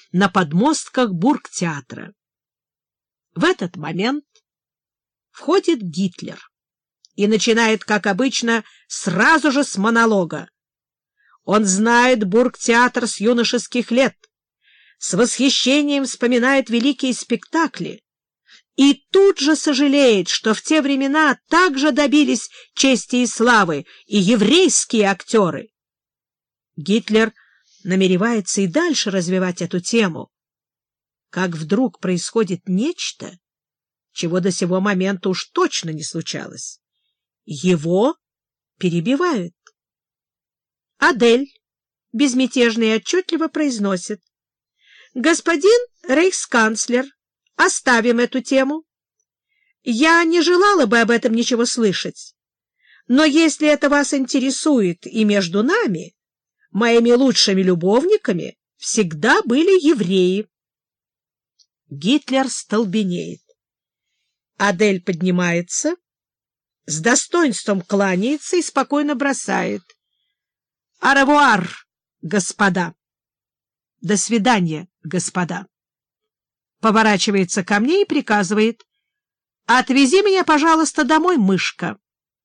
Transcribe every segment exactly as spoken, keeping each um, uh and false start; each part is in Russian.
на подмостках бургтеатра. В этот момент входит Гитлер и начинает, как обычно, сразу же с монолога. Он знает бургтеатр с юношеских лет, с восхищением вспоминает великие спектакли и тут же сожалеет, что в те времена также добились чести и славы и еврейские актеры. Гитлер намеревается и дальше развивать эту тему, как вдруг происходит нечто, чего до сего момента уж точно не случалось. Его перебивают. Адель безмятежно и отчетливо произносит: «Господин рейхсканцлер, оставим эту тему. Я не желала бы об этом ничего слышать. Но если это вас интересует, и между нами, моими лучшими любовниками всегда были евреи». Гитлер столбенеет. Адель поднимается, с достоинством кланяется и спокойно бросает: «Аревуар, господа!» «До свидания, господа!» Поворачивается ко мне и приказывает: «Отвези меня, пожалуйста, домой, мышка».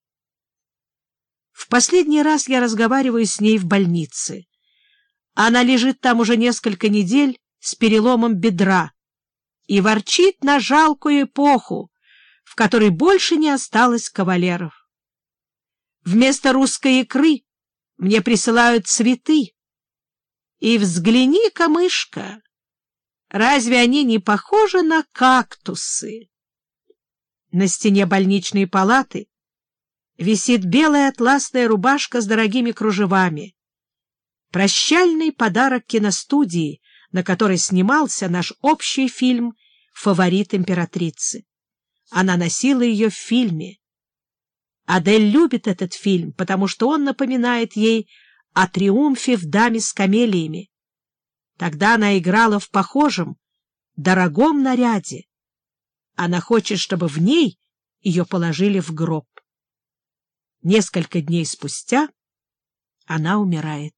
В последний раз я разговариваю с ней в больнице. Она лежит там уже несколько недель с переломом бедра и ворчит на жалкую эпоху, в которой больше не осталось кавалеров. Вместо русской икры мне присылают цветы. И взгляни-ка, мышка, разве они не похожи на кактусы? На стене больничной палаты висит белая атласная рубашка с дорогими кружевами. Прощальный подарок киностудии, на которой снимался наш общий фильм «Фаворит императрицы». Она носила ее в фильме. Адель любит этот фильм, потому что он напоминает ей о триумфе в «Даме с камелиями». Тогда она играла в похожем, дорогом наряде. Она хочет, чтобы в ней ее положили в гроб. Несколько дней спустя она умирает.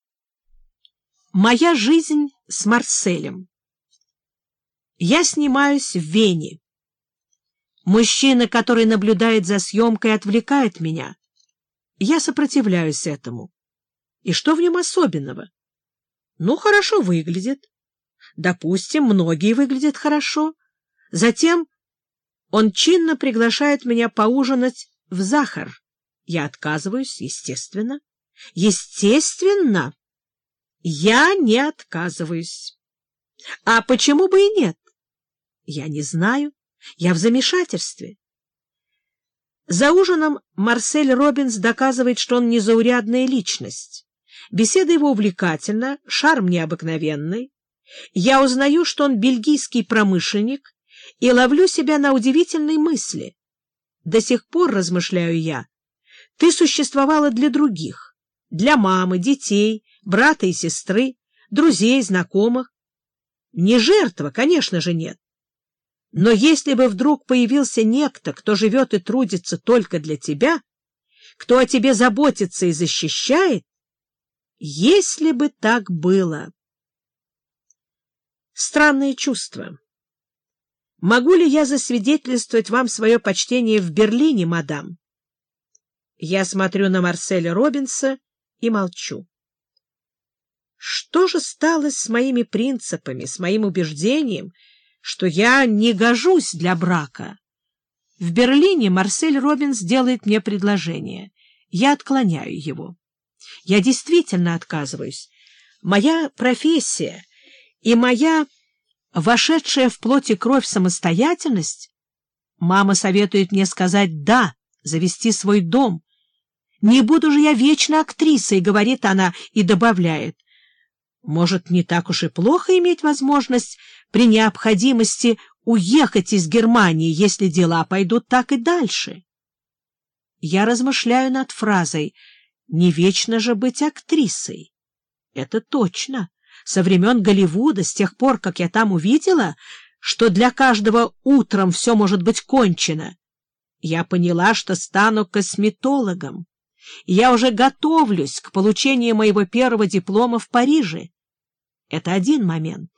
Моя жизнь с Марселем. Я снимаюсь в Вене. Мужчина, который наблюдает за съемкой, отвлекает меня. Я сопротивляюсь этому. И что в нем особенного? Ну, хорошо выглядит. Допустим, многие выглядят хорошо. Затем он чинно приглашает меня поужинать в Захар. Я отказываюсь, естественно. Естественно, я не отказываюсь. А почему бы и нет? Я не знаю. Я в замешательстве. За ужином Марсель Робинс доказывает, что он незаурядная личность. Беседа его увлекательна, шарм необыкновенный. Я узнаю, что он бельгийский промышленник, и ловлю себя на удивительной мысли. До сих пор, размышляю я, ты существовала для других, для мамы, детей, брата и сестры, друзей, знакомых. Не жертва, конечно же, нет. Но если бы вдруг появился некто, кто живет и трудится только для тебя, кто о тебе заботится и защищает, если бы так было. Странное чувство. Могу ли я засвидетельствовать вам свое почтение в Берлине, мадам? Я смотрю на Марселя Робинса и молчу. Что же стало с моими принципами, с моим убеждением, что я не гожусь для брака? В Берлине Марсель Робинс делает мне предложение. Я отклоняю его. Я действительно отказываюсь. Моя профессия и моя вошедшая в плоть и кровь самостоятельность. Мама советует мне сказать «да», завести свой дом. «Не буду же я вечно актрисой», — говорит она и добавляет. Может, не так уж и плохо иметь возможность при необходимости уехать из Германии, если дела пойдут так и дальше. Я размышляю над фразой «не вечно же быть актрисой». Это точно. Со времен Голливуда, с тех пор, как я там увидела, что для каждого утром все может быть кончено, я поняла, что стану косметологом. Я уже готовлюсь к получению моего первого диплома в Париже. Это один момент.